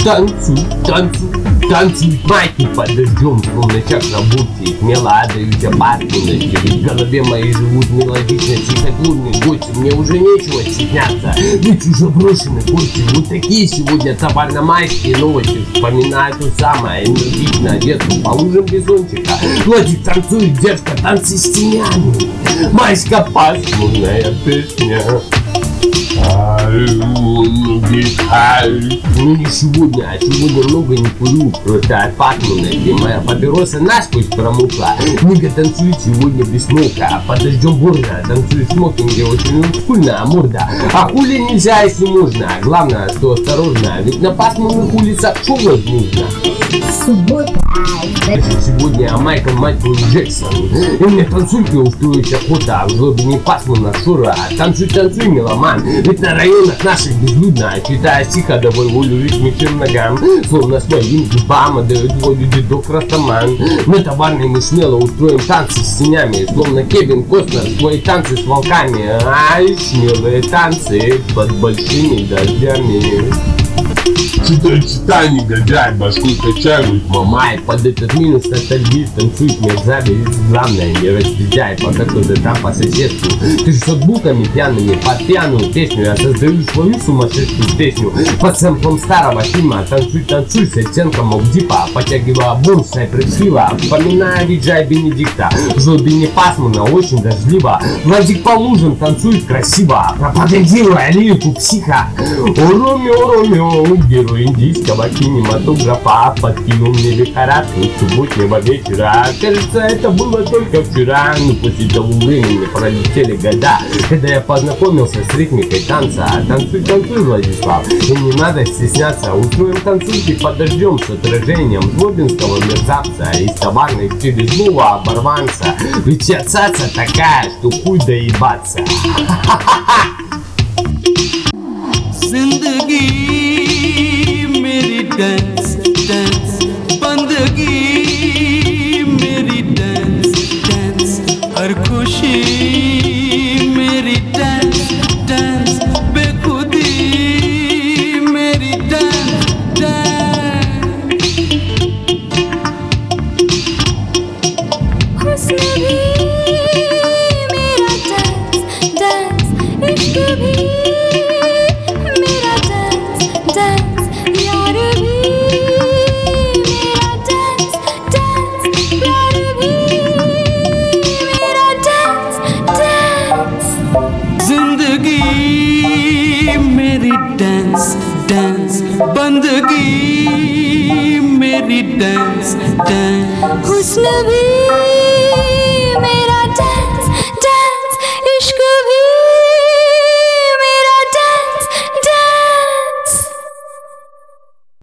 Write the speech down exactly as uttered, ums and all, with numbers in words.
Танцуй, танцуй, танцуй, майки под дождем, словно чакра бурки, мелодия баскунности. В голове моей живут мелодичные психотурные гости. Мне уже нечего стесняться, ведь уже брошены гости. Вот такие сегодня товарно-майские новости. Вспоминаю то самое энергичное детство по лужам бизончика. Владик танцует, девка, танцы с тенями. Майская пасмурная песня. Ну не сегодня, а сегодня много не курю, просто от пасмурности. Моя папироса насквозь промокла. Нига танцует сегодня без смока, под дождем бурно. Танцует в смокинге, очень олдскульная морда. А хули нельзя, если можно. Главное, что осторожно, ведь на пасмурных улицах что возможно? Суббота. Сегодня я Майкл Майкл Джексон. И мне танцульки устроить охота. В жлобе не пасмурно шура. Танцуй, танцуй, меломан. Ведь на районах наших безлюдно. Читая стиха, давай волю ритмичным ногам. Словно своим губам отдает волю дедок Растаман. Мы товарные, мы смело устроим танцы с тенями. Словно Кевин Костнер, свои танцы с волками. Ай, смелые танцы под большими дождями. Читай, читай, негодяй, башку качают, Мамай, под этот минус ностальгист танцует мерзавец. Главное, не расстреляй, пока кто-то там по соседству. Ты ж с отбуками пьяными под пьяную песню. Я создаю свою сумасшедшую песню под сэмплом старого фильма. Танцуй, танцуй с оттенком Мокдипа, потягивая бунс Сайпресс-Хилла. Вспоминая Виджая Бенедикта. В жлобе не пасмурно, очень дождливо. Владик по лужам танцует красиво, пропагандируя лирику психа. О, Ромео, Ромео, герой индийского кинематографа подкинул мне лихорадку субботнего вечера. Кажется, это было только вчера, но после того времени пролетели года, когда я познакомился с ритмикой танца. Танцуй, танцуй, Владислав, и не надо стесняться. Устроим танцульки под дождем с отражением злобинского мерзавца из товарных через злого оборванца. Ведь я цаца такая, что хуй доебаться. जिंदगी मेरी dance dance बंदगी मेरी डांस डांस हर खुशी मेरी डांस डांस बेखुदी मेरी डांस डांस हुस्न भी मेरा डांस डांस इश्क भी डांस डांस बंदगी मेरी डांस डांस हुस्न भी